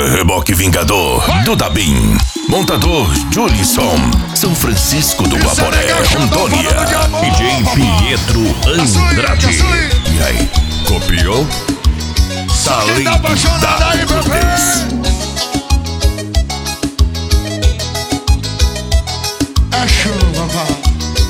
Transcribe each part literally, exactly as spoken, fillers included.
Reboque Vingador do Dabim. Montador Julisson, São Francisco do Guaporé, Rondônia. D J Pietro Andrade. E aí, copiou? Talento da Cortez. É chuva, vai.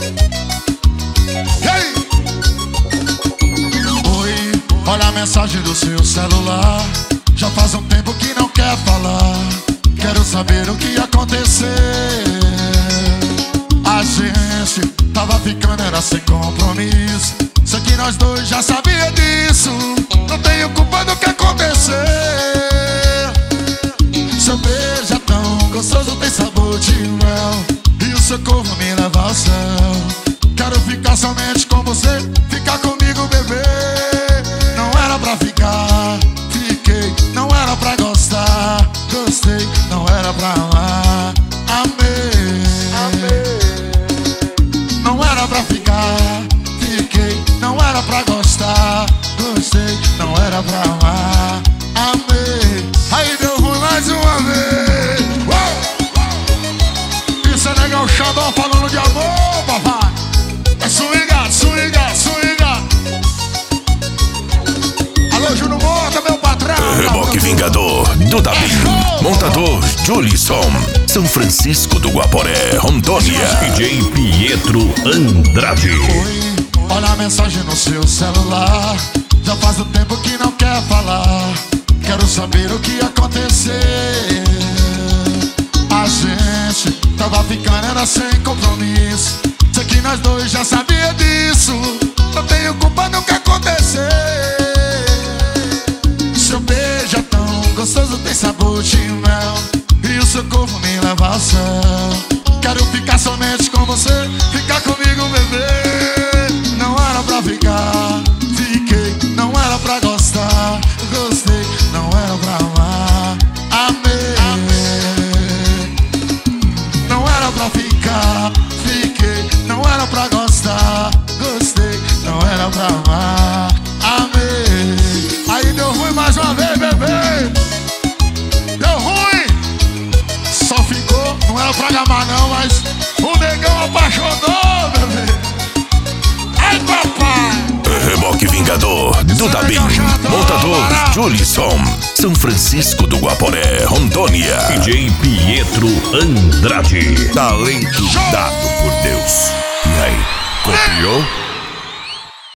Oi, olha a mensagem do seu celular. Já faz um tempo que não quer falar. Quero saber o que aconteceu. A gente tava ficando, era sem compromisso. Sei que nós dois já sabia disso. Não tenho culpa do que aconteceu. Seu beijo é tão gostoso, tem sabor de mel. E o seu corpo me leva ao céu. Quero ficar somente com você, ficar comigo, bebê. Não era pra ficar, fiquei. Não era pra gostar, gostei. Não era pra amar, amei, amei. Não era pra ficar, fiquei. Não era pra gostar, gostei. Não era pra amar, amei. Aí deu ruim mais uma vez. Uou! Isso é legal, Xandão falando de amor, papai. É swinga, swinga, swinga. Alô, Júnior Mota, meu patrão. Reboque Vingador do Dabim. Montador Julisson, São Francisco do Guaporé, Rondônia. D J Pietro Andrade. Oi, olha a mensagem no seu celular. Já faz um tempo que não quer falar. Quero saber o que aconteceu. A gente tava ficando, era sem compromisso. Sei que nós dois já sabia disso. Não tenho culpa do que aconteceu. Seu beijo é tão gostoso, tem sabor de mel. E o seu corpo me leva ao céu. Quero ficar somente com você, ficar comigo, bebê. Não era pra ficar, fiquei. Não era pra gostar, gostei. Não era pra amar, amei, amei. Não era pra ficar, fiquei. Não era pra gostar, gostei. Não era pra amar, amei. Aí deu ruim mais uma vez, bebê. Deu ruim. Só ficou, não era pra gamar não, mas o negão apaixonou, bebê. Ai, papai. Reboque Vingador do Dabim. Montador Julisson, São Francisco do Guaporé, Rondônia. D J Pietro Andrade. Talento dado por Deus. E aí, copiou?